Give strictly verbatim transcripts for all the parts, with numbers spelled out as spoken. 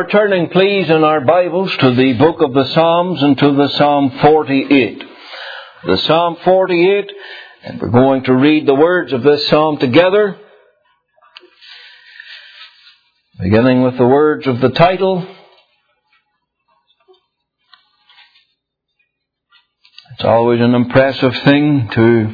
turning, please, in our Bibles to the book of the Psalms and to the Psalm forty-eight. The Psalm forty-eight, and we're going to read the words of this psalm together, beginning with the words of the title. It's always an impressive thing to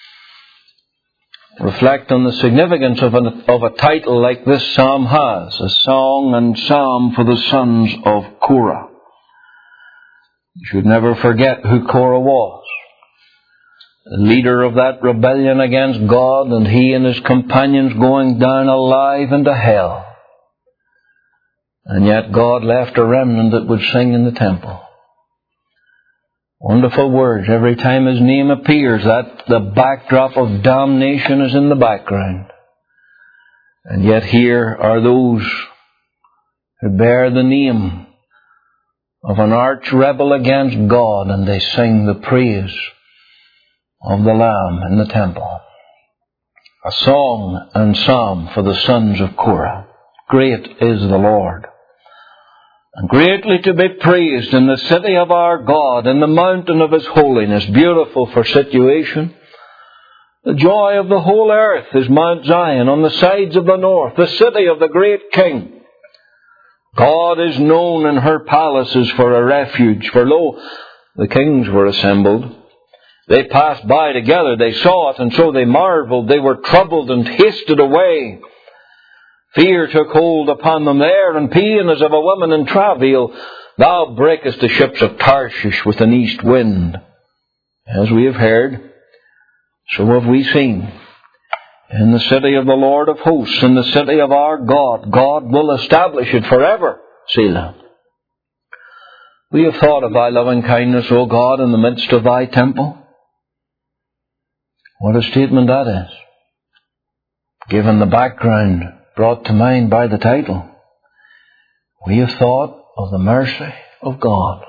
reflect on the significance of a, of a title like this psalm has, a song and psalm for the sons of Korah. You should never forget who Korah was. The leader of that rebellion against God, and he and his companions going down alive into hell. And yet God left a remnant that would sing in the temple. Wonderful words. Every time his name appears, that the backdrop of damnation is in the background. And yet here are those who bear the name of an arch rebel against God, and they sing the praise of the Lamb in the temple. A song and psalm for the sons of Korah. Great is the Lord, and greatly to be praised in the city of our God, in the mountain of his holiness, beautiful for situation. The joy of the whole earth is Mount Zion on the sides of the north, the city of the great King. God is known in her palaces for a refuge, for lo, the kings were assembled. They passed by together, they saw it, and so they marveled. They were troubled and hasted away. Fear took hold upon them there, and pain as of a woman in travail. Thou breakest the ships of Tarshish with an east wind. As we have heard, so have we seen. In the city of the Lord of hosts, in the city of our God, God will establish it forever. Selah. We have thought of thy loving kindness, O God, in the midst of thy temple. What a statement that is, given the background brought to mind by the title. We have thought of the mercy of God.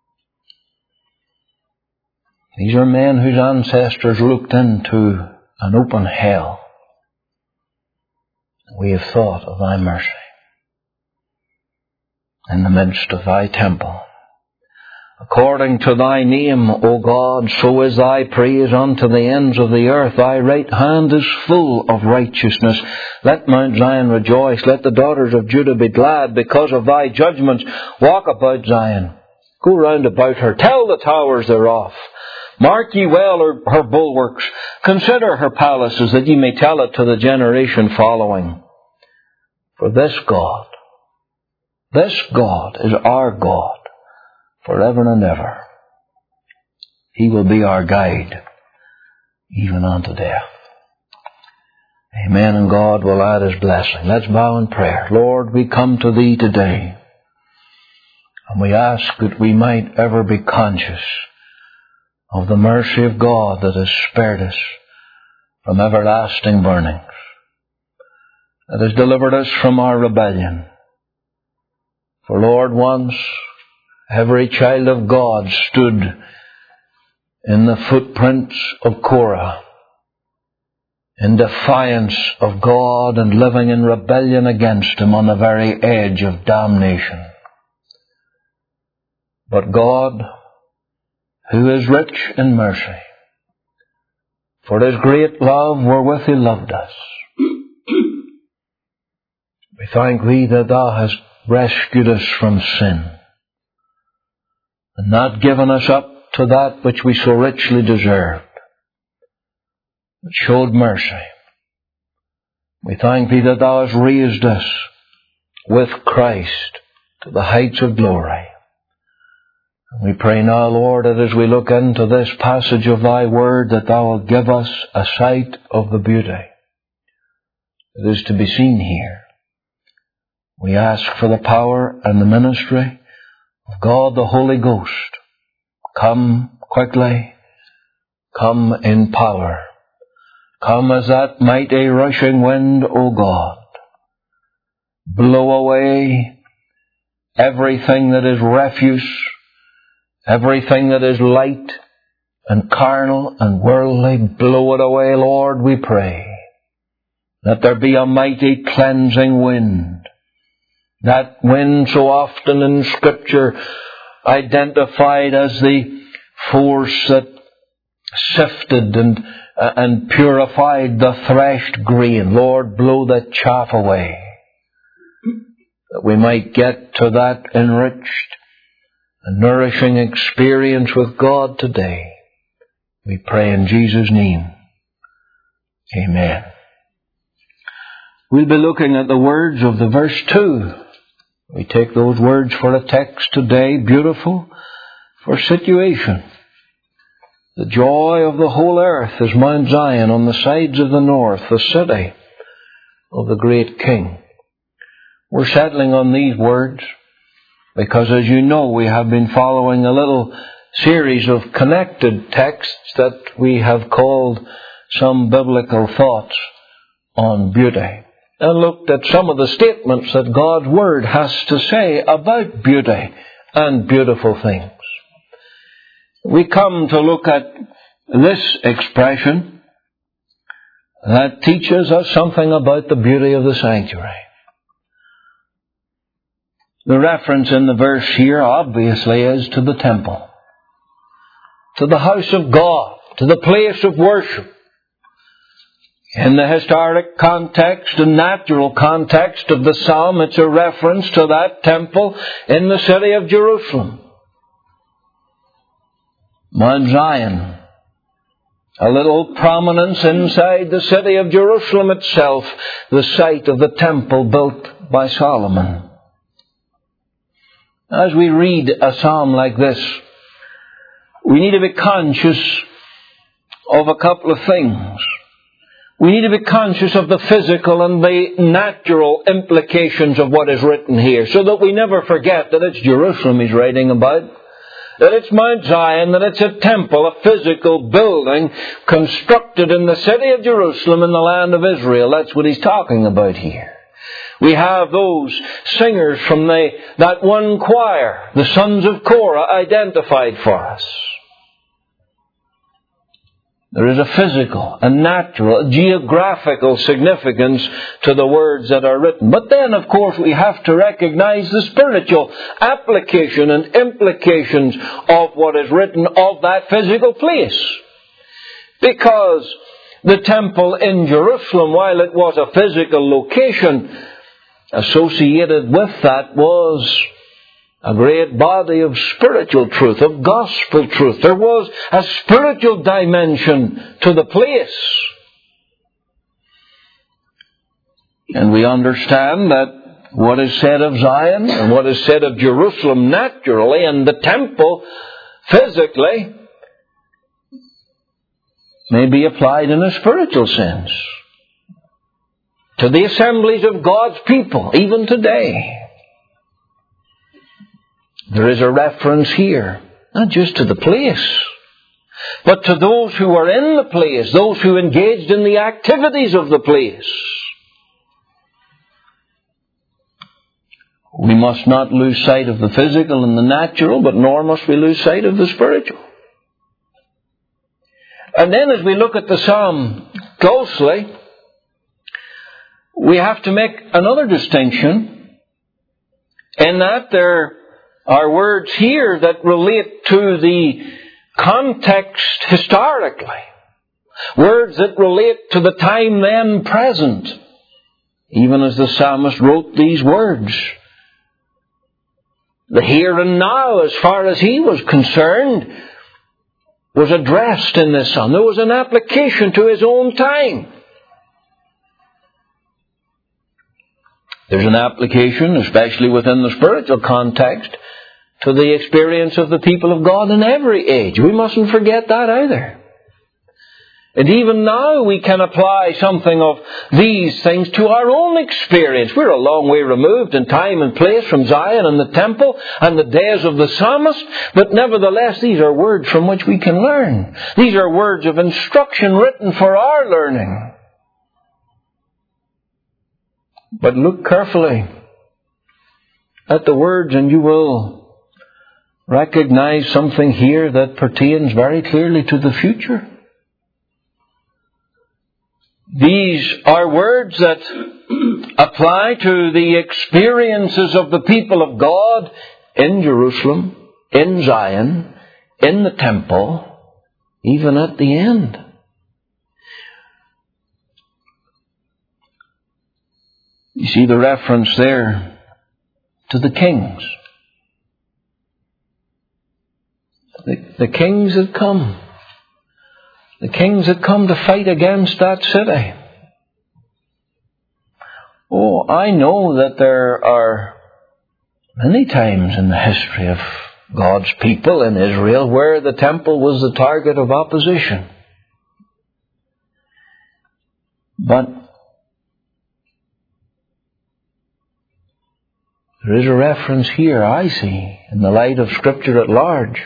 These are men whose ancestors looked into an open hell. We have thought of thy mercy in the midst of thy temple. According to thy name, O God, so is thy praise unto the ends of the earth. Thy right hand is full of righteousness. Let Mount Zion rejoice. Let the daughters of Judah be glad because of thy judgments. Walk about Zion. Go round about her. Tell the towers thereof. Mark ye well her, her bulwarks. Consider her palaces, that ye may tell it to the generation following. For this God, this God is our God, forever and ever. He will be our guide, even unto death. Amen, and God will add his blessing. Let's bow in prayer. Lord, we come to thee today, and we ask that we might ever be conscious of the mercy of God that has spared us from everlasting burnings, that has delivered us from our rebellion. For Lord, once every child of God stood in the footprints of Korah, in defiance of God and living in rebellion against him on the very edge of damnation. But God, who is rich in mercy, for his great love wherewith he loved us, we thank thee that thou hast rescued us from sin, and not given us up to that which we so richly deserved, but showed mercy. We thank thee that thou hast raised us with Christ to the heights of glory. And we pray now, Lord, that as we look into this passage of thy word, that thou wilt give us a sight of the beauty that is to be seen here. We ask for the power and the ministry of God the Holy Ghost. Come quickly, come in power. Come as that mighty rushing wind, O God. Blow away everything that is refuse, everything that is light and carnal and worldly. Blow it away, Lord, we pray. Let there be a mighty cleansing wind That wind so often in Scripture identified as the force that sifted and, uh, and purified the threshed grain. Lord, blow the chaff away, that we might get to that enriched and nourishing experience with God today. We pray in Jesus' name. Amen. We'll be looking at the words of the verse two. We take those words for a text today, beautiful for situation. The joy of the whole earth is Mount Zion on the sides of the north, the city of the great King. We're settling on these words because, as you know, we have been following a little series of connected texts that we have called Some Biblical Thoughts on Beauty, and looked at some of the statements that God's Word has to say about beauty and beautiful things. We come to look at this expression that teaches us something about the beauty of the sanctuary. The reference in the verse here obviously is to the temple, to the house of God, to the place of worship. In the historic context and natural context of the psalm, it's a reference to that temple in the city of Jerusalem. Mount Zion, a little prominence inside the city of Jerusalem itself, the site of the temple built by Solomon. As we read a psalm like this, we need to be conscious of a couple of things. We need to be conscious of the physical and the natural implications of what is written here, so that we never forget that it's Jerusalem he's writing about, that it's Mount Zion, that it's a temple, a physical building constructed in the city of Jerusalem in the land of Israel. That's what he's talking about here. We have those singers from the, that one choir, the sons of Korah, identified for us. There is a physical, a natural, a geographical significance to the words that are written. But then, of course, we have to recognize the spiritual application and implications of what is written of that physical place. Because the temple in Jerusalem, while it was a physical location, associated with that was a great body of spiritual truth, of gospel truth. There was a spiritual dimension to the place. And we understand that what is said of Zion and what is said of Jerusalem naturally and the temple physically may be applied in a spiritual sense to the assemblies of God's people, even today. There is a reference here, not just to the place, but to those who are in the place, those who engaged in the activities of the place. We must not lose sight of the physical and the natural, but nor must we lose sight of the spiritual. And then as we look at the psalm closely, we have to make another distinction in that there are words here that relate to the context historically. Words that relate to the time then present. Even as the psalmist wrote these words. The here and now, as far as he was concerned, was addressed in this psalm. There was an application to his own time. There's an application, especially within the spiritual context, to the experience of the people of God in every age. We mustn't forget that either. And even now we can apply something of these things to our own experience. We're a long way removed in time and place from Zion and the temple and the days of the psalmist, but nevertheless these are words from which we can learn. These are words of instruction written for our learning. But look carefully at the words and you will recognize something here that pertains very clearly to the future. These are words that apply to the experiences of the people of God in Jerusalem, in Zion, in the temple, even at the end. You see the reference there to the kings. The, the kings had come. The kings had come to fight against that city. Oh, I know that there are many times in the history of God's people in Israel where the temple was the target of opposition. But there is a reference here, I see, in the light of Scripture at large.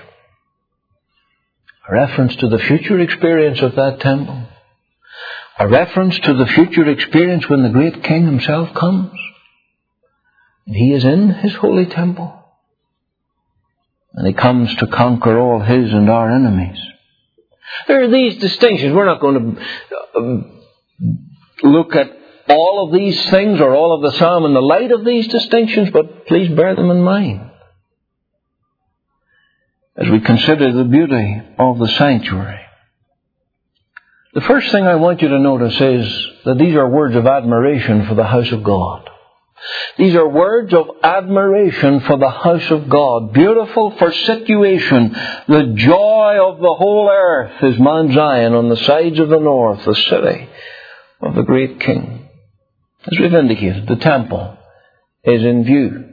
A reference to the future experience of that temple. A reference to the future experience when the great King himself comes. And he is in his holy temple. And he comes to conquer all his and our enemies. There are these distinctions. We're not going to look at all of these things or all of the psalm in the light of these distinctions, but please bear them in mind as we consider the beauty of the sanctuary. The first thing I want you to notice is that these are words of admiration for the house of God. These are words of admiration for the house of God. Beautiful for situation. The joy of the whole earth is Mount Zion on the sides of the north, the city of the great King. As we've indicated, the temple is in view.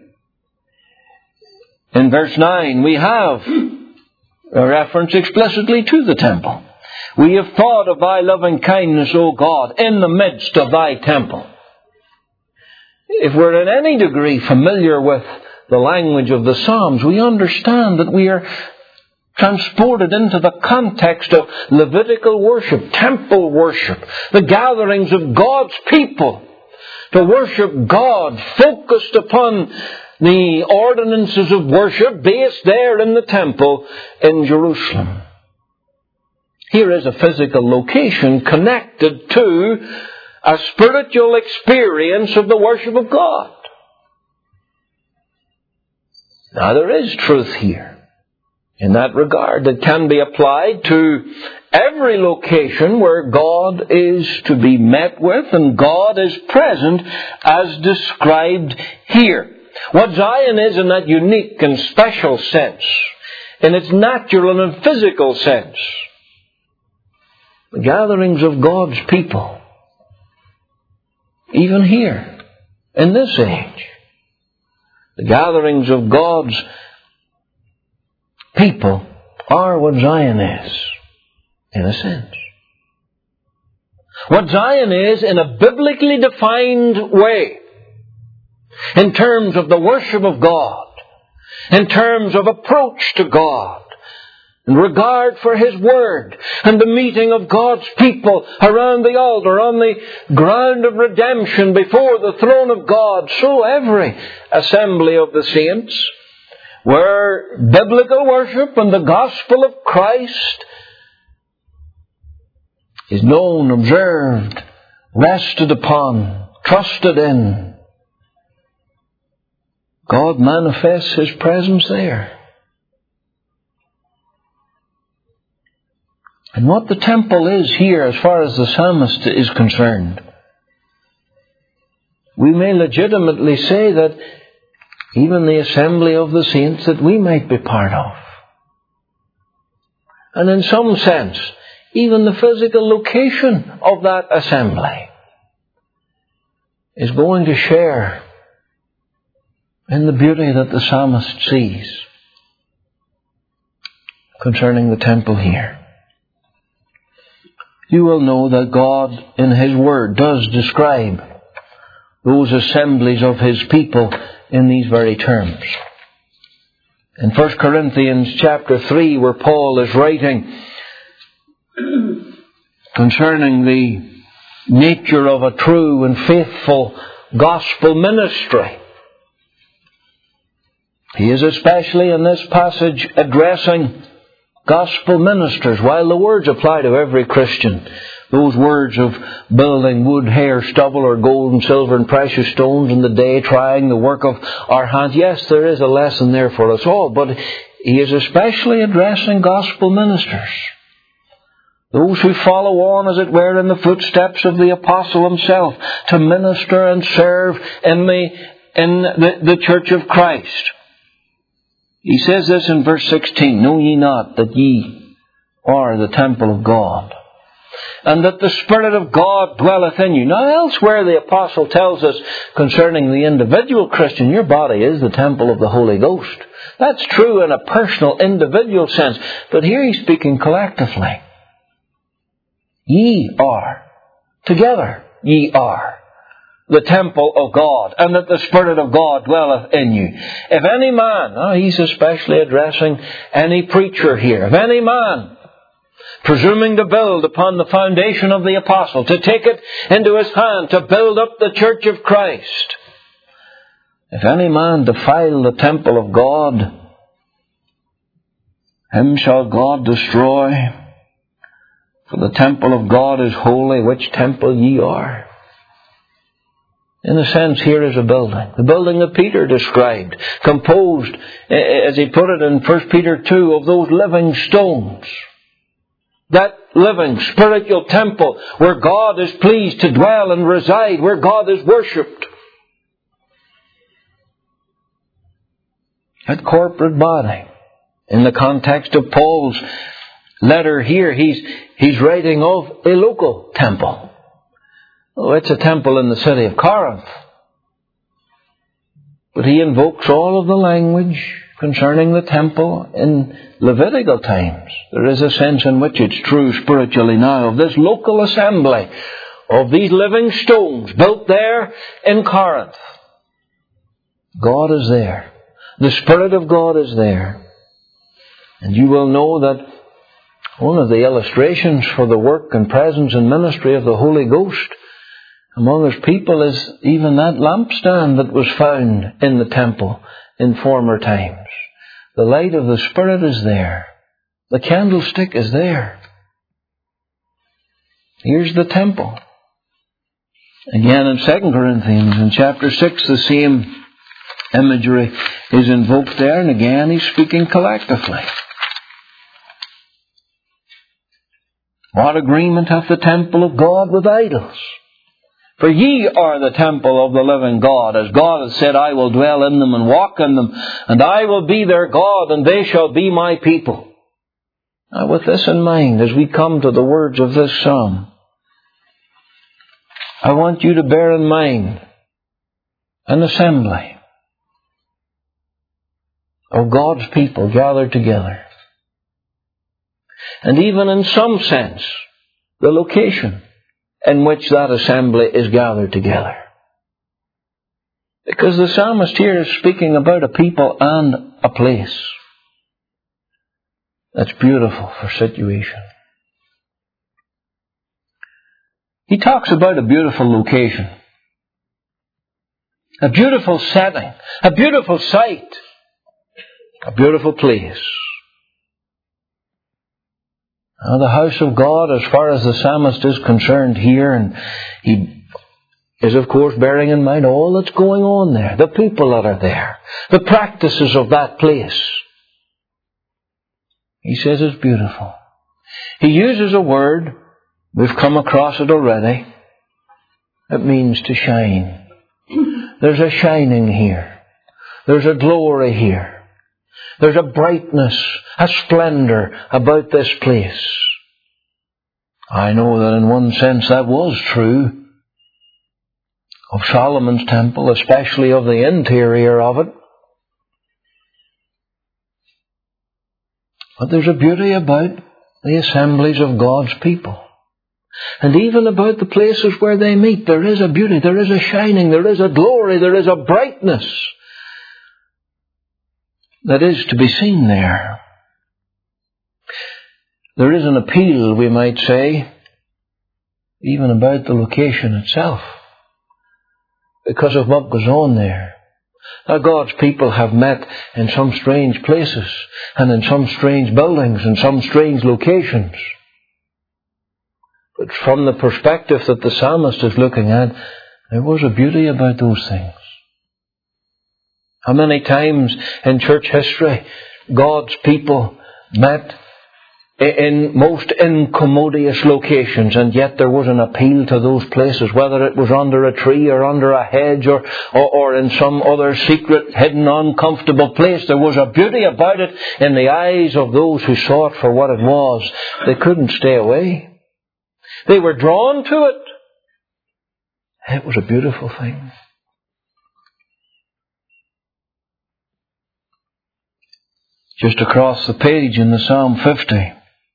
In verse nine, we have a reference explicitly to the temple. We have thought of thy loving kindness, O God, in the midst of thy temple. If we're in any degree familiar with the language of the Psalms, we understand that we are transported into the context of Levitical worship, temple worship, the gatherings of God's people to worship God, focused upon the ordinances of worship based there in the temple in Jerusalem. Here is a physical location connected to a spiritual experience of the worship of God. Now there is truth here in that regard that can be applied to every location where God is to be met with and God is present as described here. What Zion is in that unique and special sense, in its natural and physical sense, the gatherings of God's people, even here, in this age, the gatherings of God's people are what Zion is, in a sense. What Zion is in a biblically defined way, in terms of the worship of God, in terms of approach to God, in regard for His Word, and the meeting of God's people around the altar on the ground of redemption before the throne of God, so every assembly of the saints, where biblical worship and the gospel of Christ is known, observed, rested upon, trusted in, God manifests His presence there. And what the temple is here, as far as the psalmist is concerned, we may legitimately say that even the assembly of the saints that we might be part of. And in some sense, even the physical location of that assembly is going to share in the beauty that the psalmist sees concerning the temple here. You will know that God in His Word does describe those assemblies of His people in these very terms. In First Corinthians chapter three, where Paul is writing concerning the nature of a true and faithful gospel ministry, he is especially in this passage addressing gospel ministers. While the words apply to every Christian, those words of building wood, hair, stubble, or gold and silver and precious stones in the day, trying the work of our hands. Yes, there is a lesson there for us all, but he is especially addressing gospel ministers. Those who follow on, as it were, in the footsteps of the apostle himself, to minister and serve in the, in the, the church of Christ. He says this in verse sixteen, "Know ye not that ye are the temple of God, and that the Spirit of God dwelleth in you?" Now elsewhere the apostle tells us concerning the individual Christian, your body is the temple of the Holy Ghost. That's true in a personal, individual sense. But here he's speaking collectively. Ye are, together ye are, the temple of God, and that the Spirit of God dwelleth in you. If any man, oh, he's especially addressing any preacher here, if any man, presuming to build upon the foundation of the apostle, to take it into his hand, to build up the church of Christ, if any man defile the temple of God, him shall God destroy. For the temple of God is holy, which temple ye are. In a sense, here is a building. The building that Peter described, composed, as he put it in First Peter two, of those living stones. That living, spiritual temple where God is pleased to dwell and reside, where God is worshipped. That corporate body. In the context of Paul's letter here, he's he's writing of a local temple. Oh, it's a temple in the city of Corinth. But he invokes all of the language concerning the temple in Levitical times. There is a sense in which it's true spiritually now, of this local assembly, of these living stones built there in Corinth. God is there. The Spirit of God is there. And you will know that one of the illustrations for the work and presence and ministry of the Holy Ghost among His people is even that lampstand that was found in the temple in former times. The light of the Spirit is there. The candlestick is there. Here's the temple. Again in Second Corinthians, in chapter six, the same imagery is invoked there, and again he's speaking collectively. What agreement hath the temple of God with idols? For ye are the temple of the living God, as God has said, I will dwell in them and walk in them, and I will be their God, and they shall be my people. Now with this in mind, as we come to the words of this psalm, I want you to bear in mind an assembly of God's people gathered together. And even in some sense, the location in which that assembly is gathered together. Because the psalmist here is speaking about a people and a place that's beautiful for situation. He talks about a beautiful location, a beautiful setting, a beautiful site, a beautiful place. Now, the house of God, as far as the psalmist is concerned here, and he is of course bearing in mind all that's going on there, the people that are there, the practices of that place. He says it's beautiful. He uses a word, we've come across it already. It means to shine. There's a shining here. There's a glory here. There's a brightness, a splendour about this place. I know that in one sense that was true of Solomon's temple, especially of the interior of it. But there's a beauty about the assemblies of God's people. And even about the places where they meet, there is a beauty, there is a shining, there is a glory, there is a brightness that is to be seen there. There is an appeal, we might say, even about the location itself, because of what goes on there. Now, God's people have met in some strange places and in some strange buildings and some strange locations. But from the perspective that the psalmist is looking at, there was a beauty about those things. How many times in church history God's people met in most incommodious locations, and yet there was an appeal to those places, whether it was under a tree or under a hedge or, or, or in some other secret, hidden, uncomfortable place. There was a beauty about it in the eyes of those who saw it for what it was. They couldn't stay away. They were drawn to it. It was a beautiful thing. Just across the page in the Psalm fifty,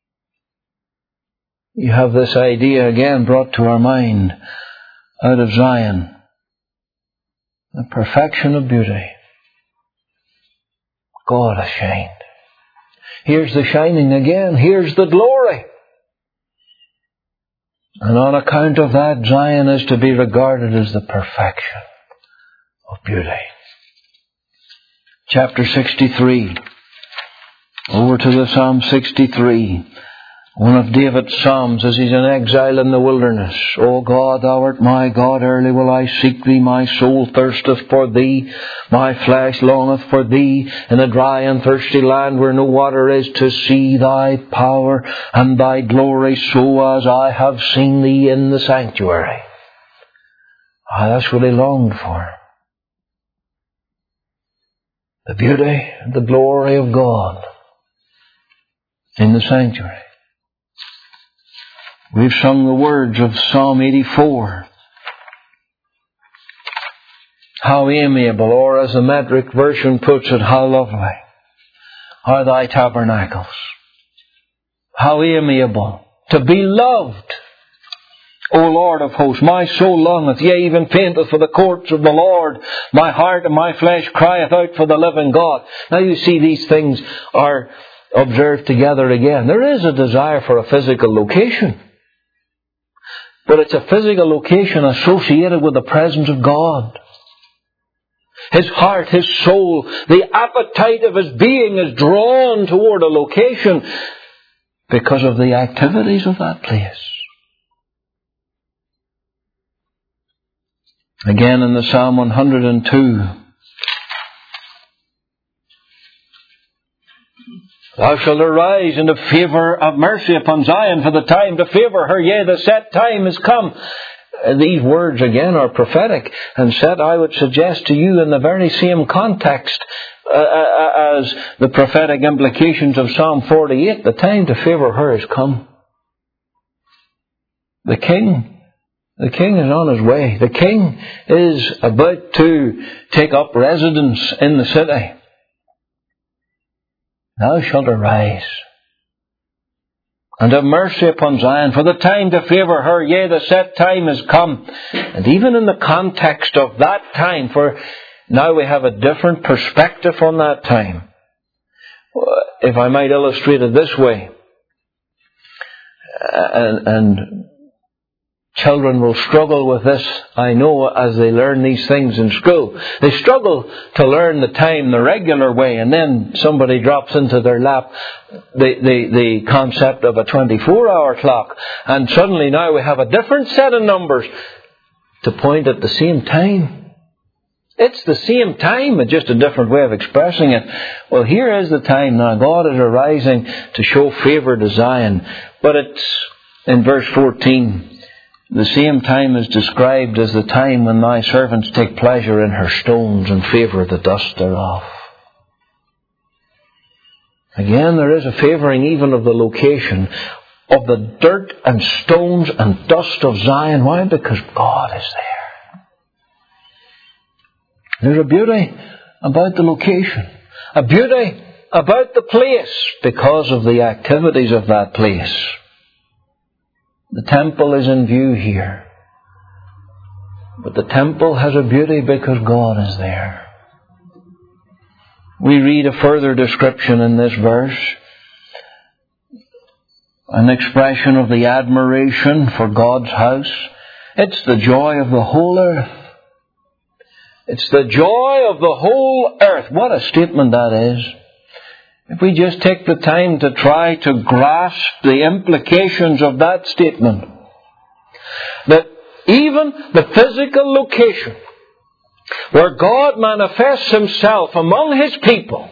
you have this idea again brought to our mind out of Zion. The perfection of beauty. God has shined. Here's the shining again. Here's the glory. And on account of that, Zion is to be regarded as the perfection of beauty. Chapter sixty-three. Over to the Psalm sixty-three. One of David's Psalms as he's in exile in the wilderness. O God, thou art my God, early will I seek thee. My soul thirsteth for thee. My flesh longeth for thee in a dry and thirsty land where no water is, to see thy power and thy glory, so as I have seen thee in the sanctuary. Ah, that's what he longed for. The beauty and the glory of God in the sanctuary. We've sung the words of Psalm eighty-four. How amiable, or as the metric version puts it, how lovely are thy tabernacles. How amiable to be loved, O Lord of hosts. My soul longeth, yea, even fainteth for the courts of the Lord. My heart and my flesh crieth out for the living God. Now you see, these things are observed together again. There is a desire for a physical location. But it's a physical location associated with the presence of God. His heart, his soul, the appetite of his being is drawn toward a location because of the activities of that place. Again in the Psalm one hundred two. Thou shalt arise in the favour of mercy upon Zion, for the time to favour her, yea, the set time is come. These words again are prophetic and set, I would suggest to you, in the very same context uh, as the prophetic implications of Psalm forty-eight. The time to favour her has come. The king, the king is on his way. The king is about to take up residence in the city. Thou shalt arise and have mercy upon Zion, for the time to favour her, yea, the set time is come. And even in the context of that time, for now we have a different perspective on that time. If I might illustrate it this way, and, and children will struggle with this, I know, as they learn these things in school. They struggle to learn the time the regular way, and then somebody drops into their lap the, the, the concept of a twenty-four hour clock. And suddenly now we have a different set of numbers to point at the same time. It's the same time, but just a different way of expressing it. Well, here is the time now. God is arising to show favour to Zion. But it's in verse fourteen. The same time is described as the time when thy servants take pleasure in her stones and favour the dust thereof. Again, there is a favouring even of the location of the dirt and stones and dust of Zion. Why? Because God is there. There's a beauty about the location. A beauty about the place because of the activities of that place. The temple is in view here. But the temple has a beauty because God is there. We read a further description in this verse. An expression of the admiration for God's house. It's the joy of the whole earth. It's the joy of the whole earth. What a statement that is. If we just take the time to try to grasp the implications of that statement, that even the physical location where God manifests Himself among His people,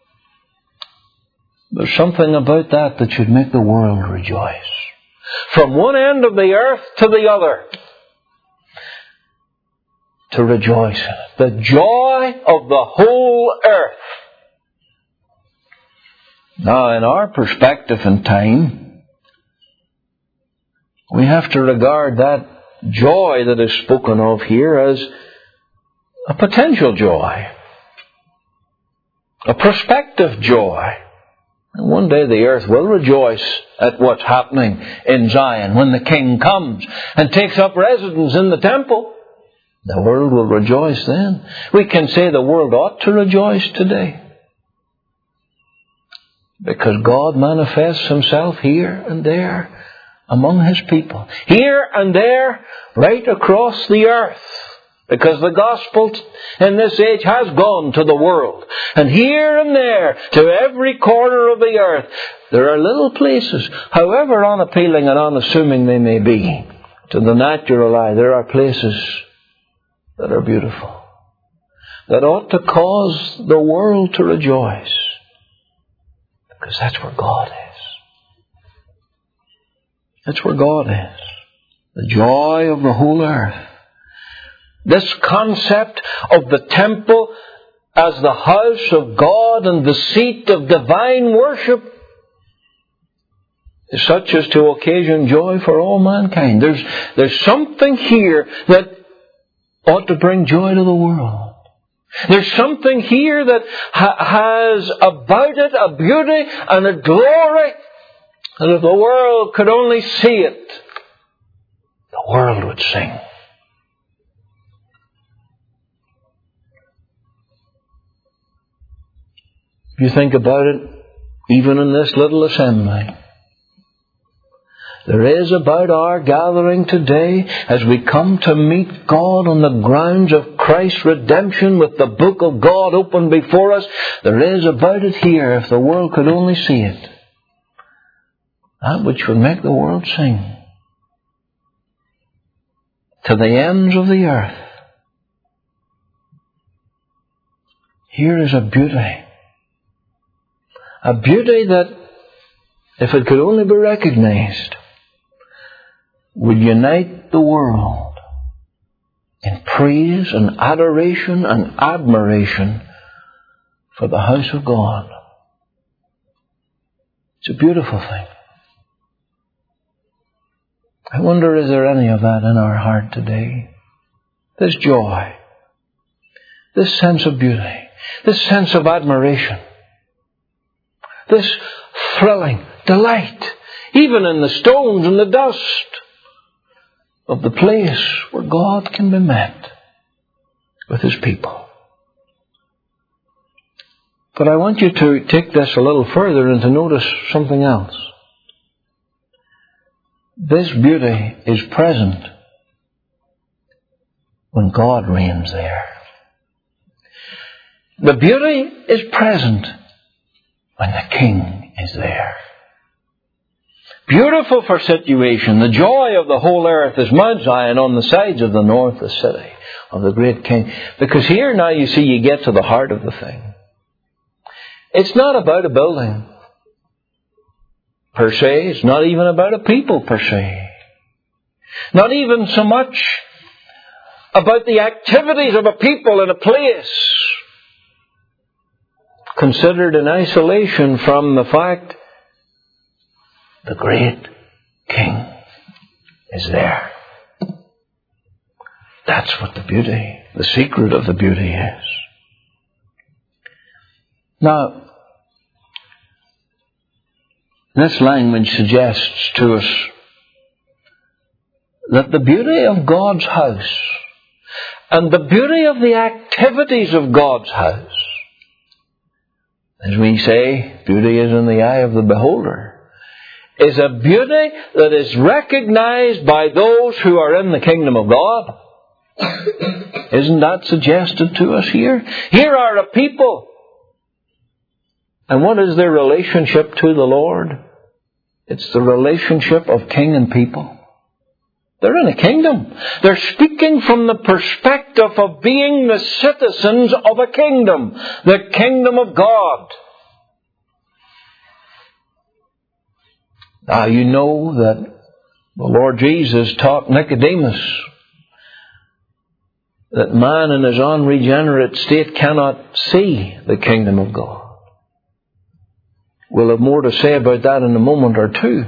there's something about that that should make the world rejoice. From one end of the earth to the other, to rejoice in it. The joy of the whole earth. Now, in our perspective and time, we have to regard that joy that is spoken of here as a potential joy, a prospective joy. And one day the earth will rejoice at what's happening in Zion when the King comes and takes up residence in the temple. The world will rejoice then. We can say the world ought to rejoice today, because God manifests Himself here and there among His people. Here and there, right across the earth. Because the gospel in this age has gone to the world. And here and there, to every corner of the earth, there are little places, however unappealing and unassuming they may be, to the natural eye, there are places that are beautiful, that ought to cause the world to rejoice. Because that's where God is. That's where God is. The joy of the whole earth. This concept of the temple as the house of God and the seat of divine worship is such as to occasion joy for all mankind. There's, there's something here that ought to bring joy to the world. There's something here that ha- has about it a beauty and a glory that if the world could only see it, the world would sing. If you think about it, even in this little assembly, there is about our gathering today, as we come to meet God on the grounds of Christ's redemption with the book of God open before us, there is about it here, if the world could only see it, that which would make the world sing to the ends of the earth. Here is a beauty. A beauty that, if it could only be recognized, would unite the world in praise and adoration and admiration for the house of God. It's a beautiful thing. I wonder, is there any of that in our heart today? This joy, this sense of beauty, this sense of admiration, this thrilling delight, even in the stones and the dust of the place where God can be met with His people. But I want you to take this a little further and to notice something else. This beauty is present when God reigns there. The beauty is present when the King is there. Beautiful for situation, the joy of the whole earth is Mount Zion on the sides of the north, the city of the great King. Because here now you see you get to the heart of the thing. It's not about a building per se. It's not even about a people per se. Not even so much about the activities of a people in a place, considered in isolation from the fact the great King is there. That's what the beauty, the secret of the beauty is. Now, this language suggests to us that the beauty of God's house and the beauty of the activities of God's house, as we say, beauty is in the eye of the beholder, is a beauty that is recognized by those who are in the kingdom of God. Isn't that suggested to us here? Here are a people. And what is their relationship to the Lord? It's the relationship of king and people. They're in a kingdom. They're speaking from the perspective of being the citizens of a kingdom. The kingdom of God. Now you know that the Lord Jesus taught Nicodemus that man in his unregenerate state cannot see the kingdom of God. We'll have more to say about that in a moment or two.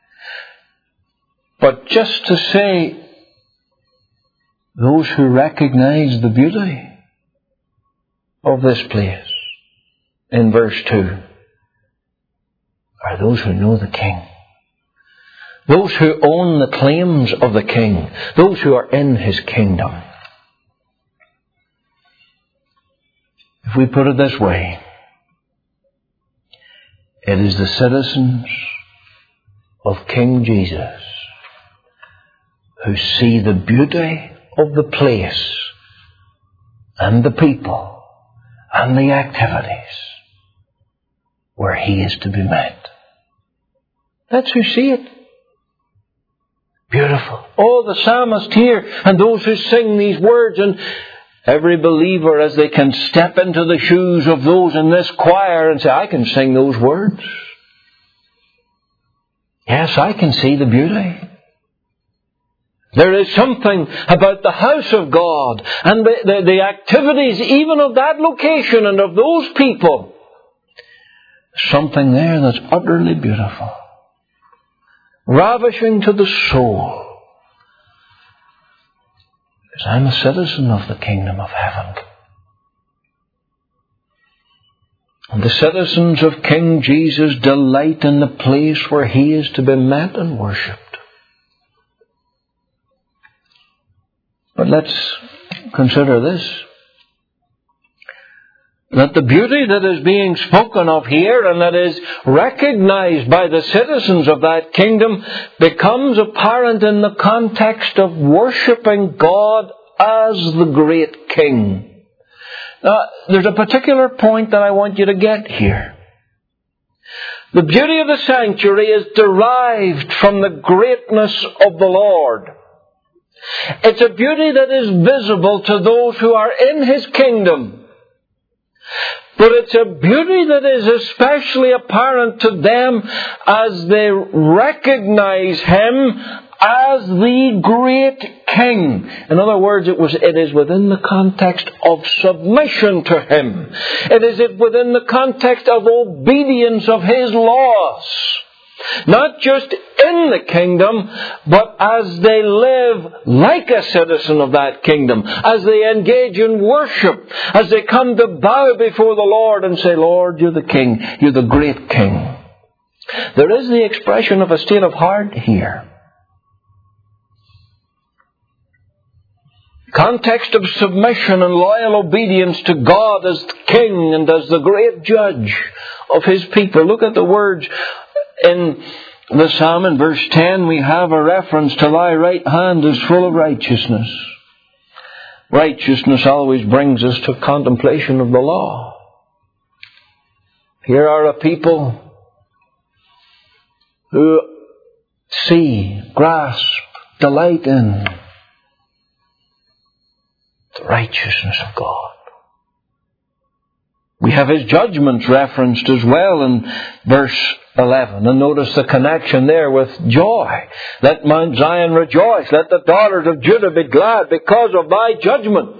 But just to say, those who recognize the beauty of this place in verse two are those who know the King. Those who own the claims of the King. Those who are in His kingdom. If we put it this way, it is the citizens of King Jesus who see the beauty of the place and the people and the activities where He is to be met. That's who see it. Beautiful. Oh, the psalmist here and those who sing these words, and every believer as they can step into the shoes of those in this choir and say, I can sing those words. Yes, I can see the beauty. There is something about the house of God and the, the, the activities even of that location and of those people. Something there that's utterly beautiful. Ravishing to the soul. Because I'm a citizen of the kingdom of heaven. And the citizens of King Jesus delight in the place where He is to be met and worshipped. But let's consider this. That the beauty that is being spoken of here and that is recognized by the citizens of that kingdom becomes apparent in the context of worshipping God as the great King. Now, there's a particular point that I want you to get here. The beauty of the sanctuary is derived from the greatness of the Lord. It's a beauty that is visible to those who are in His kingdom. But it's a beauty that is especially apparent to them as they recognize Him as the great King. In other words, it was it is within the context of submission to Him. It is within the context of obedience of His laws. Not just in the kingdom, but as they live like a citizen of that kingdom, as they engage in worship, as they come to bow before the Lord and say, Lord, You're the King, You're the great King. There is the expression of a state of heart here. Context of submission and loyal obedience to God as King and as the great judge of His people. Look at the words in the psalm in verse ten. We have a reference to Thy right hand is full of righteousness. Righteousness always brings us to contemplation of the law. Here are a people who see, grasp, delight in the righteousness of God. We have His judgments referenced as well in verse eleven. And notice the connection there with joy. Let Mount Zion rejoice. Let the daughters of Judah be glad because of Thy judgments.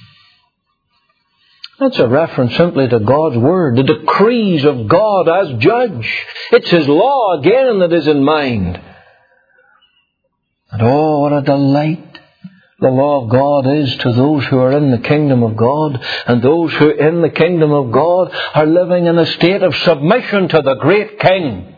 That's a reference simply to God's Word, the decrees of God as judge. It's His law again that is in mind. And oh, what a delight the law of God is to those who are in the kingdom of God, and those who in the kingdom of God are living in a state of submission to the great King.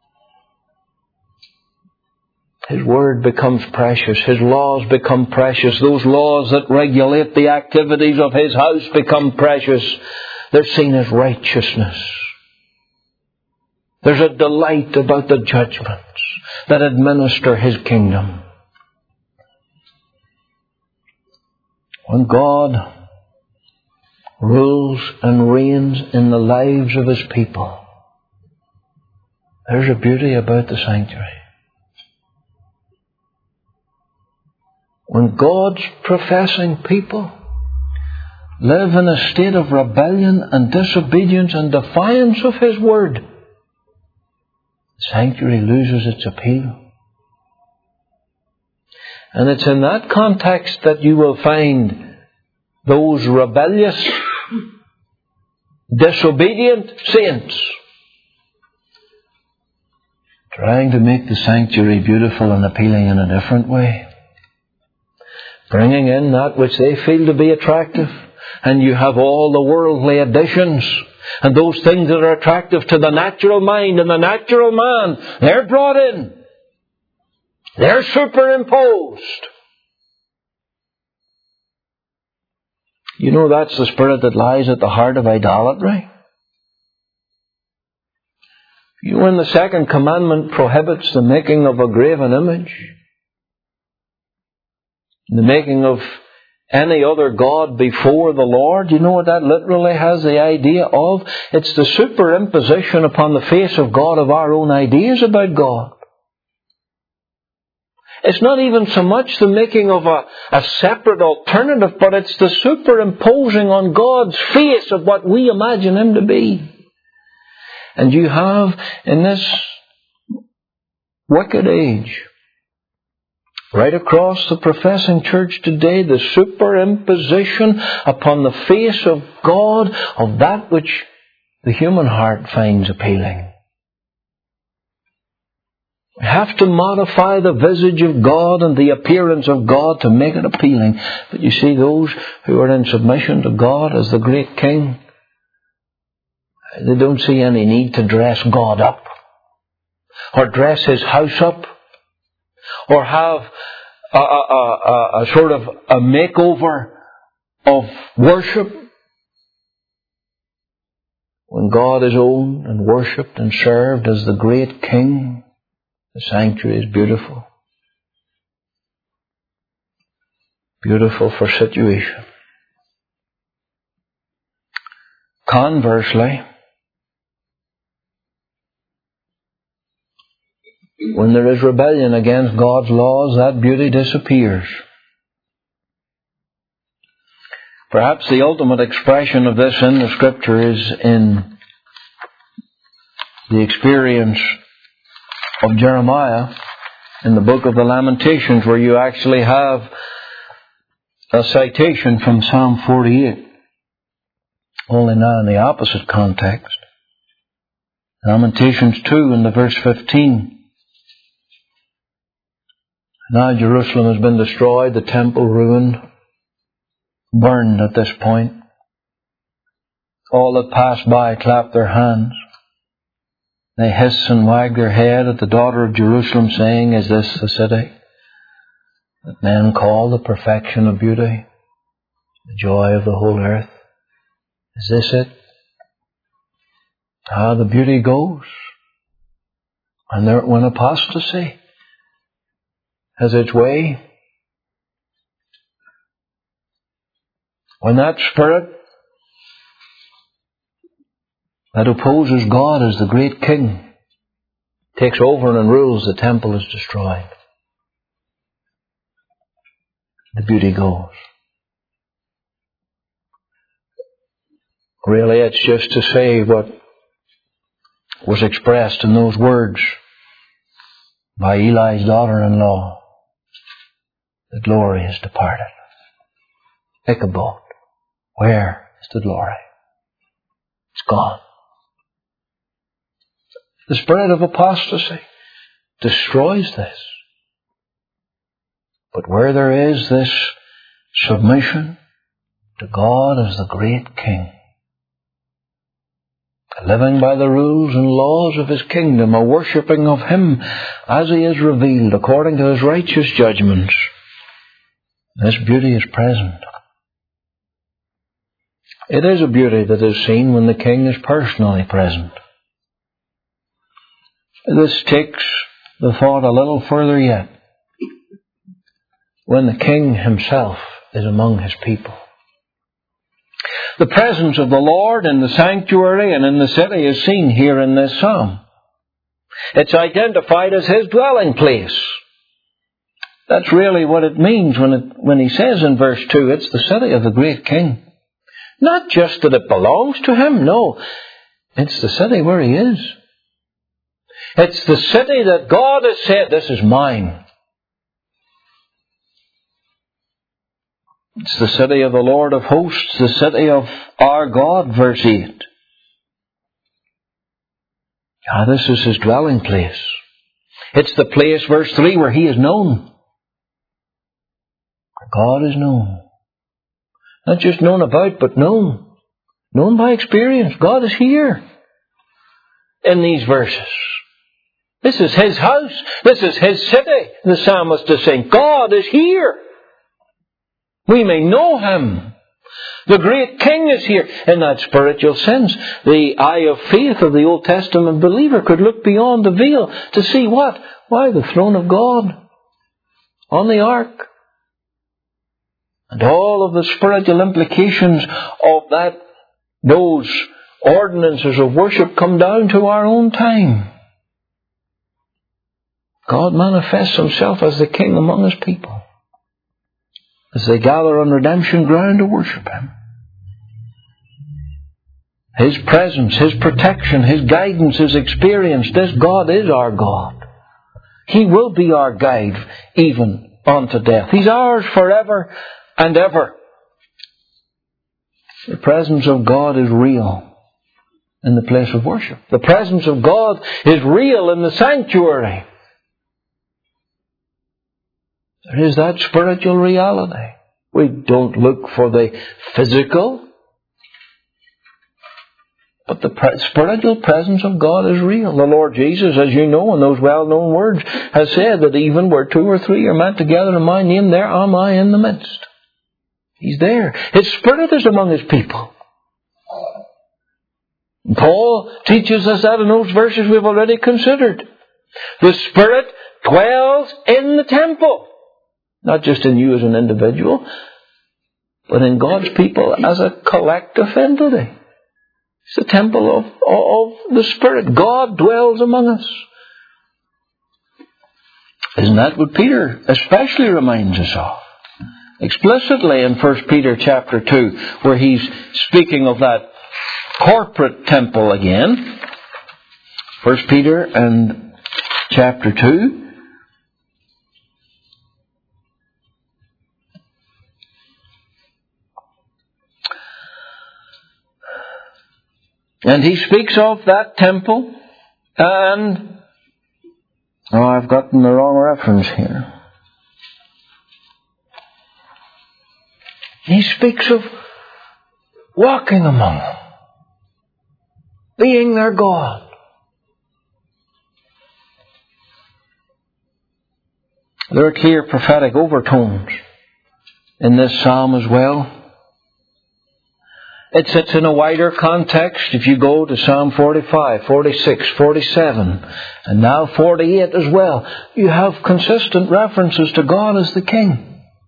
His Word becomes precious. His laws become precious. Those laws that regulate the activities of His house become precious. They're seen as righteousness. There's a delight about the judgments that administer His kingdom. when God rules and reigns in the lives of His people, there's a beauty about the sanctuary. When God's professing people live in a state of rebellion and disobedience and defiance of His word, the sanctuary loses its appeal. And it's in that context that you will find those rebellious, disobedient saints trying to make the sanctuary beautiful and appealing in a different way, bringing in that which they feel to be attractive. And you have all the worldly additions and those things that are attractive to the natural mind and the natural man. They're brought in. They're superimposed. You know, that's the spirit that lies at the heart of idolatry. You know, when the second commandment prohibits the making of a graven image, the making of any other god before the Lord, you know what that literally has the idea of? It's the superimposition upon the face of God of our own ideas about God. It's not even so much the making of a, a separate alternative, but it's the superimposing on God's face of what we imagine Him to be. And you have, in this wicked age, right across the professing church today, the superimposition upon the face of God of that which the human heart finds appealing. We have to modify the visage of God and the appearance of God to make it appealing. But you see, those who are in submission to God as the great King, they don't see any need to dress God up, or dress His house up, or have a, a, a, a sort of a makeover of worship. When God is owned and worshipped and served as the great King, the sanctuary is beautiful. Beautiful for situation. Conversely, when there is rebellion against God's laws, that beauty disappears. Perhaps the ultimate expression of this in the Scripture is in the experience of Jeremiah in the book of the Lamentations, where you actually have a citation from Psalm forty-eight, only now in the opposite context. Lamentations two in the verse fifteen. Now Jerusalem has been destroyed, the temple ruined, burned at this point. All that passed by clapped their hands. They hiss and wag their head at the daughter of Jerusalem, saying, "Is this the city that men call the perfection of beauty, the joy of the whole earth? Is this it? How the beauty goes, and there, when apostasy has its way, when that spirit that opposes God as the great King takes over and rules, the temple is destroyed. The beauty goes." Really, it's just to say what was expressed in those words by Eli's daughter-in-law. The glory is departed. Ichabod, where is the glory? It's gone. The spirit of apostasy destroys this. But where there is this submission to God as the great King, living by the rules and laws of His kingdom, a worshipping of Him as He is revealed according to His righteous judgments, this beauty is present. It is a beauty that is seen when the King is personally present. This takes the thought a little further yet. When the King Himself is among His people. The presence of the Lord in the sanctuary and in the city is seen here in this psalm. It's identified as His dwelling place. That's really what it means when it, when He says in verse two, it's the city of the great King. Not just that it belongs to Him, no. It's the city where He is. It's the city that God has said, this is mine. It's the city of the Lord of hosts, the city of our God, verse eight. Ah, this is His dwelling place. It's the place, verse three, where He is known. God is known. Not just known about, but known. Known by experience. God is here in these verses. This is His house. This is His city. The psalmist is saying, God is here. We may know Him. The great King is here. In that spiritual sense, the eye of faith of the Old Testament believer could look beyond the veil to see what? Why, the throne of God on the ark. And all of the spiritual implications of that, those ordinances of worship come down to our own time. God manifests Himself as the King among His people as they gather on redemption ground to worship Him. His presence, His protection, His guidance, His experience. This God is our God. He will be our guide even unto death. He's ours forever and ever. The presence of God is real in the place of worship. The presence of God is real in the sanctuary. There is that spiritual reality. We don't look for the physical, but the pre- spiritual presence of God is real. The Lord Jesus, as you know in those well-known words, has said that even where two or three are met together in my name, there am I in the midst. He's there. His Spirit is among His people. Paul teaches us that in those verses we've already considered. The Spirit dwells in the temple. Not just in you as an individual, but in God's people as a collective entity. It's the temple of, of the Spirit. God dwells among us. Isn't that what Peter especially reminds us of? Explicitly in First Peter chapter two, where he's speaking of that corporate temple again. First Peter and chapter two. And he speaks of that temple, and oh, I've gotten the wrong reference here. He speaks of walking among them, being their God. There are clear prophetic overtones in this psalm as well. It sits in a wider context. If you go to Psalm forty-five, forty-six, forty-seven, and now forty-eight as well, you have consistent references to God as the King.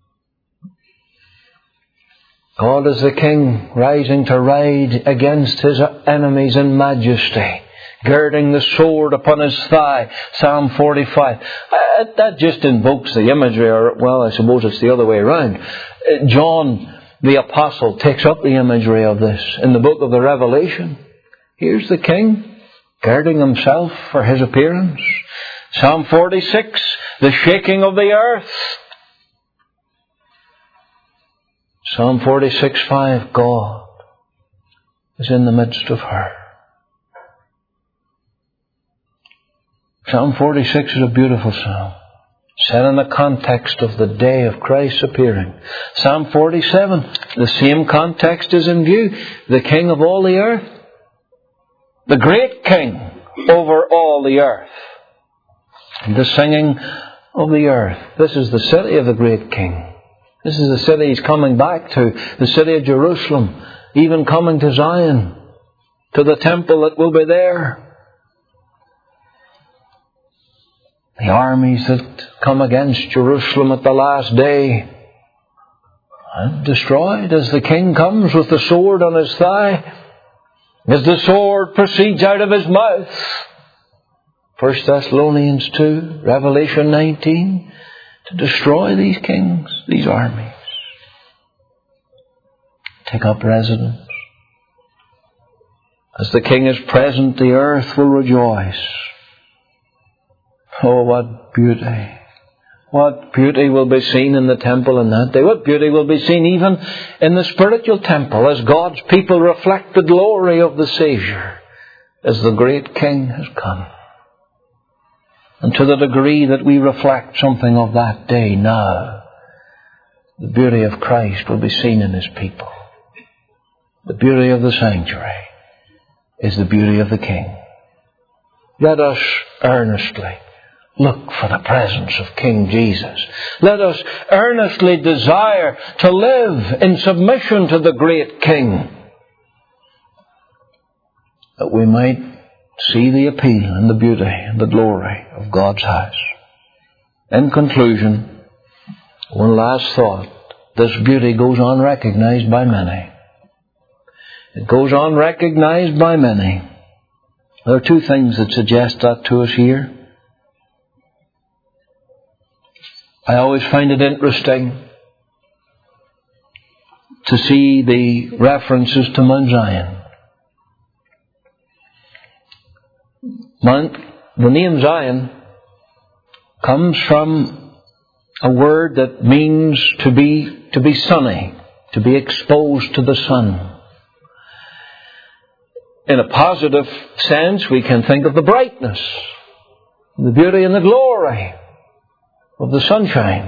God as the King, rising to ride against His enemies in majesty, girding the sword upon His thigh. Psalm forty-five. Uh, that just invokes the imagery, or, well, I suppose it's the other way around. Uh, John the Apostle takes up the imagery of this in the book of the Revelation. Here's the King, girding Himself for His appearance. Psalm forty-six, the shaking of the earth. Psalm forty-six, five, God is in the midst of her. Psalm forty-six is a beautiful psalm, set in the context of the day of Christ's appearing. Psalm forty-seven, the same context is in view. The King of all the earth. The great King over all the earth. And the singing of the earth. This is the city of the great King. This is the city He's coming back to. The city of Jerusalem. Even coming to Zion. To the temple that will be there. The armies that come against Jerusalem at the last day. and destroyed as the king comes with the sword on his thigh, as the sword proceeds out of his mouth. First Thessalonians two, Revelation nineteen, to destroy these kings, these armies. Take up residence. As the king is present, the earth will rejoice. Oh, what beauty. What beauty will be seen in the temple in that day. What beauty will be seen even in the spiritual temple as God's people reflect the glory of the Saviour as the great King has come. And to the degree that we reflect something of that day now, the beauty of Christ will be seen in His people. The beauty of the sanctuary is the beauty of the King. Let us earnestly look for the presence of King Jesus. Let us earnestly desire to live in submission to the great King, that we might see the appeal and the beauty and the glory of God's house. In conclusion, one last thought. This beauty goes on recognized by many. It goes on recognized by many. There are two things that suggest that to us here. I always find it interesting to see the references to Mount Zion. Mount, the name Zion comes from a word that means to be, to be sunny, to be exposed to the sun. In a positive sense, we can think of the brightness, the beauty and the glory of the sunshine.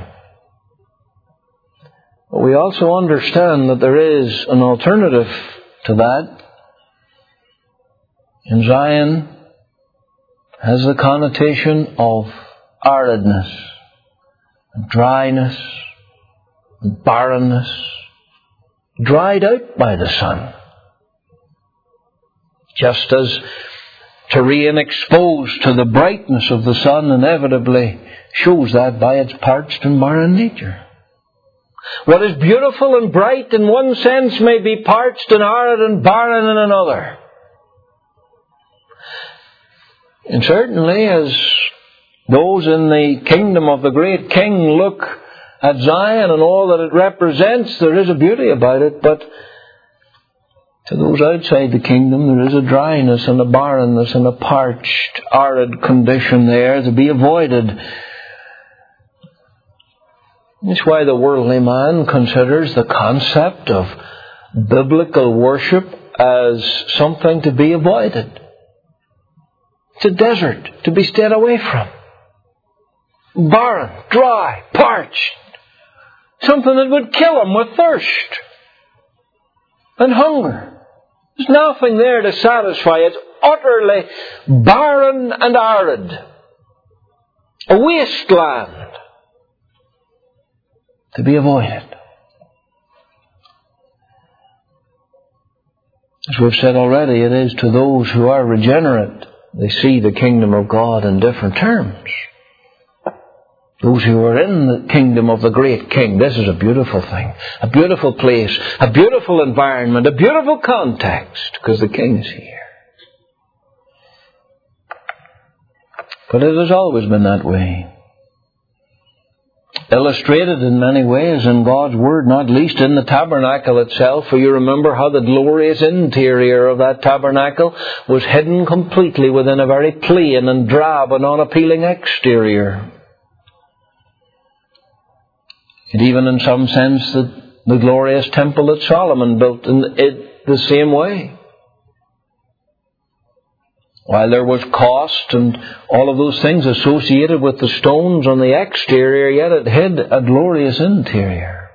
But we also understand that there is an alternative to that. And Zion has the connotation of aridness, and dryness, and barrenness, dried out by the sun. Just as terrain exposed to the brightness of the sun inevitably shows that by its parched and barren nature. What is beautiful and bright in one sense may be parched and arid and barren in another. And certainly as those in the kingdom of the great King look at Zion and all that it represents, there is a beauty about it, but to those outside the kingdom, there is a dryness and a barrenness and a parched, arid condition there to be avoided. That's why the worldly man considers the concept of biblical worship as something to be avoided. It's a desert to be stayed away from. Barren, dry, parched. Something that would kill him with thirst and hunger. There's nothing there to satisfy. It's utterly barren and arid. A wasteland to be avoided. As we've said already, it is to those who are regenerate. They see the kingdom of God in different terms. Those who are in the kingdom of the great King, this is a beautiful thing. A beautiful place, a beautiful environment, a beautiful context, because the King is here. But it has always been that way. Illustrated in many ways in God's Word, not least in the tabernacle itself. For you remember how the glorious interior of that tabernacle was hidden completely within a very plain and drab and unappealing exterior. And even in some sense the, the glorious temple that Solomon built in it the same way. While there was cost and all of those things associated with the stones on the exterior, yet it hid a glorious interior.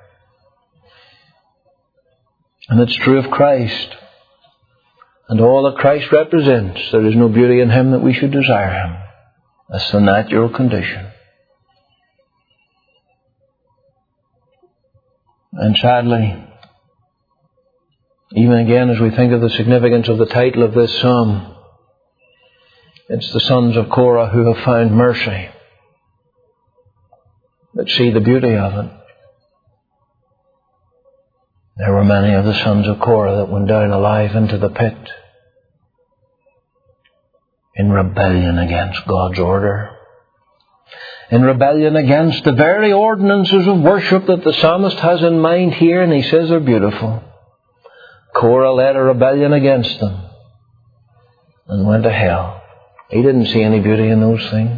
And it's true of Christ. And all that Christ represents, there is no beauty in Him that we should desire Him. That's the natural condition. And sadly, even again as we think of the significance of the title of this psalm, it's the sons of Korah who have found mercy, that see the beauty of it. There were many of the sons of Korah that went down alive into the pit in rebellion against God's order, in rebellion against the very ordinances of worship that the psalmist has in mind here, and he says they're beautiful. Korah led a rebellion against them and went to hell. He didn't see any beauty in those things.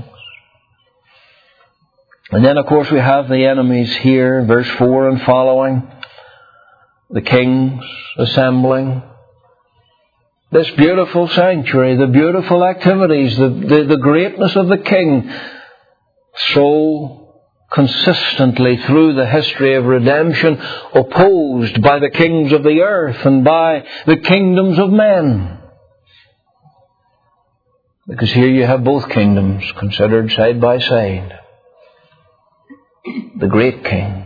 And then, of course, we have the enemies here, verse four and following. The kings assembling. This beautiful sanctuary, the beautiful activities, the, the, the greatness of the king, so consistently through the history of redemption, opposed by the kings of the earth and by the kingdoms of men. Because here you have both kingdoms considered side by side. The great king.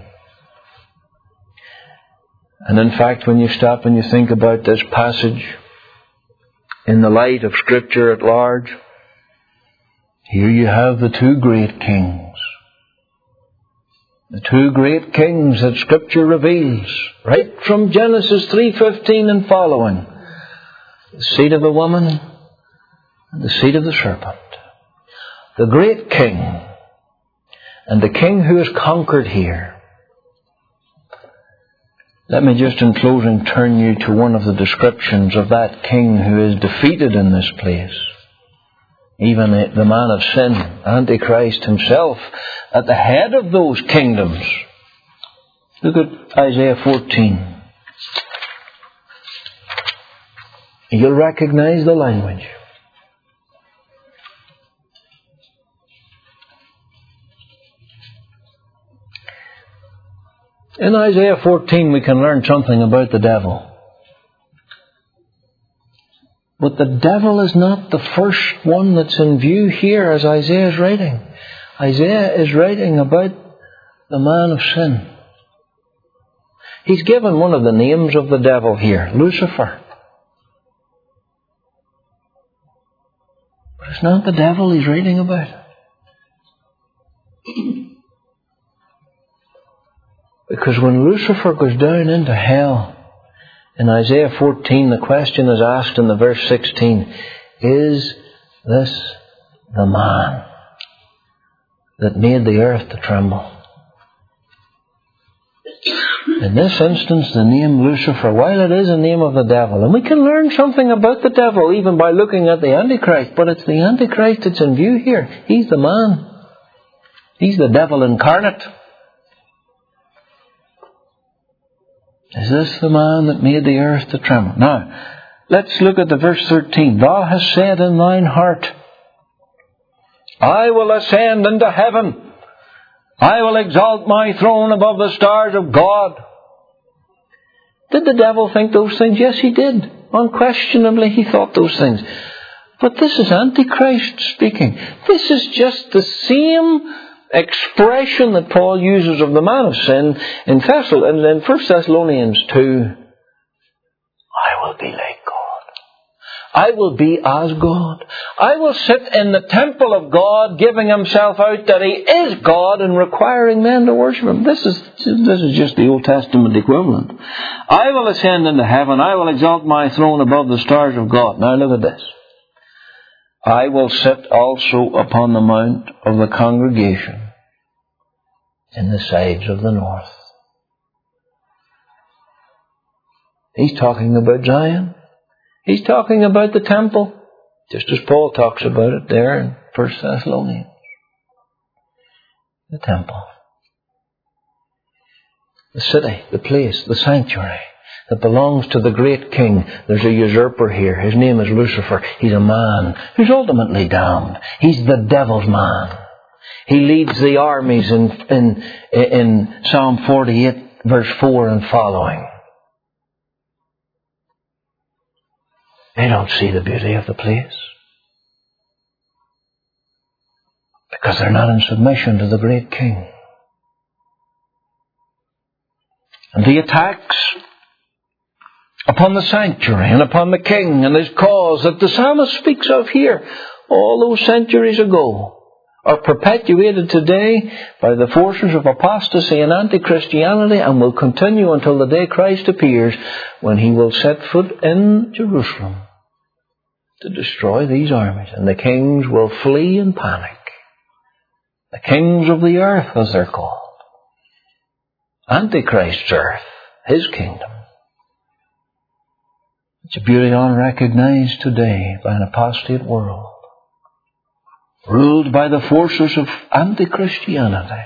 And in fact, when you stop and you think about this passage in the light of Scripture at large, here you have the two great kings. The two great kings that Scripture reveals, right from Genesis three fifteen and following. The seed of the woman and the seed of the serpent. The great king and the king who is conquered here. Let me just in closing turn you to one of the descriptions of that king who is defeated in this place. Even the man of sin, Antichrist himself, at the head of those kingdoms. Look at Isaiah fourteen. You'll recognize the language. In Isaiah fourteen we can learn something about the devil. But the devil is not the first one that's in view here as Isaiah is writing. Isaiah is writing about the man of sin. He's given one of the names of the devil here, Lucifer. But it's not the devil he's writing about. Because when Lucifer goes down into hell, in Isaiah fourteen, the question is asked in the verse sixteen, is this the man that made the earth to tremble? In this instance, the name Lucifer, while it is a name of the devil, and we can learn something about the devil even by looking at the Antichrist, but it's the Antichrist that's in view here. He's the man. He's the devil incarnate. Is this the man that made the earth to tremble? Now, let's look at the verse thirteen. Thou hast said in thine heart, I will ascend into heaven. I will exalt my throne above the stars of God. Did the devil think those things? Yes, he did. Unquestionably, he thought those things. But this is Antichrist speaking. This is just the same expression that Paul uses of the man of sin in Thessal, and in First Thessalonians two. I will be like God. I will be as God. I will sit in the temple of God, giving himself out that he is God and requiring men to worship him. This is this is just the Old Testament equivalent. I will ascend into heaven. I will exalt my throne above the stars of God. Now look at this. I will sit also upon the mount of the congregation in the sides of the north. He's talking about Zion. He's talking about the temple, just as Paul talks about it there in First Thessalonians. The temple. The city, the place, the sanctuary that belongs to the great king. There's a usurper here. His name is Lucifer. He's a man who's ultimately damned. He's the devil's man. He leads the armies in, in, in Psalm forty-eight, verse four and following. They don't see the beauty of the place because they're not in submission to the great king. And the attacks upon the sanctuary and upon the king and his cause that the psalmist speaks of here all those centuries ago are perpetuated today by the forces of apostasy and anti-Christianity, and will continue until the day Christ appears, when He will set foot in Jerusalem to destroy these armies, and the kings will flee in panic. The kings of the earth, as they're called. Antichrist's earth, his kingdom. It's a beauty unrecognized today by an apostate world, ruled by the forces of anti-Christianity.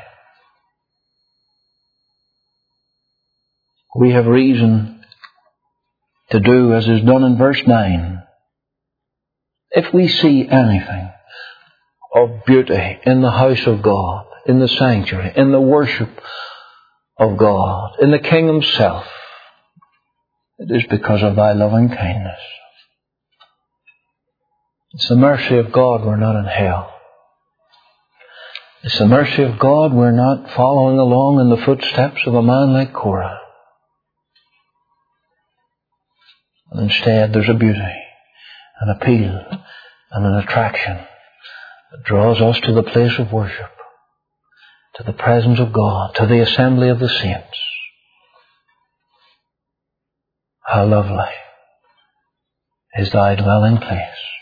We have reason to do as is done in verse nine. If we see anything of beauty in the house of God, in the sanctuary, in the worship of God, in the King Himself, it is because of Thy loving kindness. It's the mercy of God we're not in hell. It's the mercy of God we're not following along in the footsteps of a man like Korah. And instead there's a beauty, an appeal, and an attraction that draws us to the place of worship, to the presence of God, to the assembly of the saints. How lovely is Thy dwelling place.